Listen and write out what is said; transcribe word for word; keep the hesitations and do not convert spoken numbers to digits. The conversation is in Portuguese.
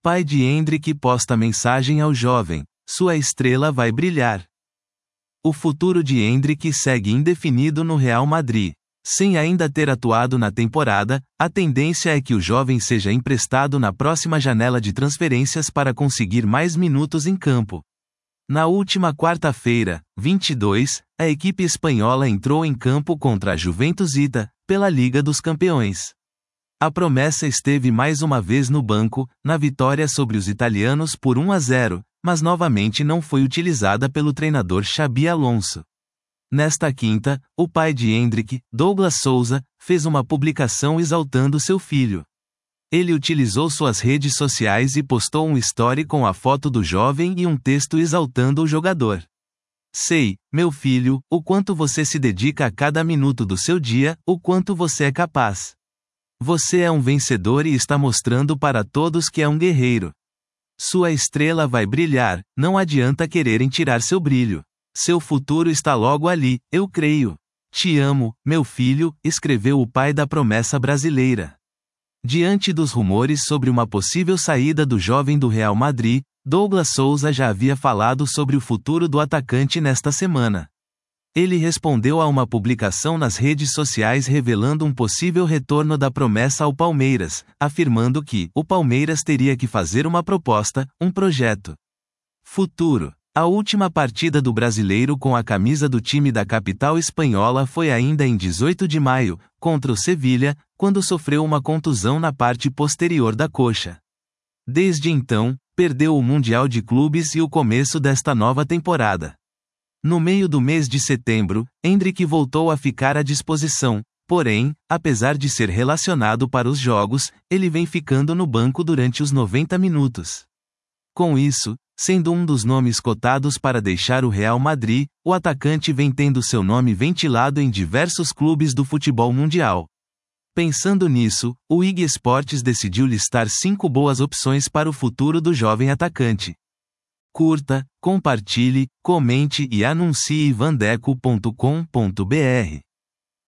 Pai de Endrick posta mensagem ao jovem: sua estrela vai brilhar. O futuro de Endrick segue indefinido no Real Madrid. Sem ainda ter atuado na temporada, a tendência é que o jovem seja emprestado na próxima janela de transferências para conseguir mais minutos em campo. Na última quarta-feira, vinte e dois, a equipe espanhola entrou em campo contra a Juventus Ita, pela Liga dos Campeões. A promessa esteve mais uma vez no banco, na vitória sobre os italianos por um a zero, mas novamente não foi utilizada pelo treinador Xabi Alonso. Nesta quinta, o pai de Endrick, Douglas Souza, fez uma publicação exaltando seu filho. Ele utilizou suas redes sociais e postou um story com a foto do jovem e um texto exaltando o jogador. Sei, meu filho, o quanto você se dedica a cada minuto do seu dia, o quanto você é capaz. Você é um vencedor e está mostrando para todos que é um guerreiro. Sua estrela vai brilhar, não adianta quererem tirar seu brilho. Seu futuro está logo ali, eu creio. Te amo, meu filho, escreveu o pai da promessa brasileira. Diante dos rumores sobre uma possível saída do jovem do Real Madrid, Douglas Souza já havia falado sobre o futuro do atacante nesta semana. Ele respondeu a uma publicação nas redes sociais revelando um possível retorno da promessa ao Palmeiras, afirmando que o Palmeiras teria que fazer uma proposta, um projeto. Futuro. A última partida do brasileiro com a camisa do time da capital espanhola foi ainda em dezoito de maio, contra o Sevilha, quando sofreu uma contusão na parte posterior da coxa. Desde então, perdeu o Mundial de Clubes e o começo desta nova temporada. No meio do mês de setembro, Endrick voltou a ficar à disposição, porém, apesar de ser relacionado para os jogos, ele vem ficando no banco durante os noventa minutos. Com isso, sendo um dos nomes cotados para deixar o Real Madrid, o atacante vem tendo seu nome ventilado em diversos clubes do futebol mundial. Pensando nisso, o I G Esportes decidiu listar cinco boas opções para o futuro do jovem atacante. Curta, compartilhe, comente e anuncie vandeco ponto com ponto br.